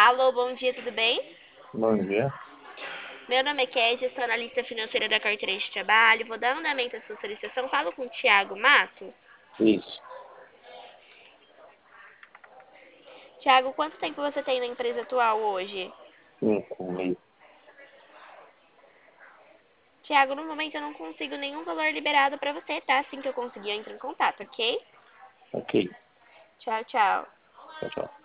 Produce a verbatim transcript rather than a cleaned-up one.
Alô, bom dia, tudo bem? Bom dia. Meu nome é Kézia, sou analista financeira da carteira de trabalho. Vou dar andamento à sua solicitação. Falo com o Thiago Matos. Isso. Thiago, quanto tempo você tem na empresa atual hoje? Cinco, meio. Thiago, no momento eu não consigo nenhum valor liberado para você, tá? Assim que eu conseguir, eu entro em contato, ok? Ok. Tchau, tchau. Tchau, tchau.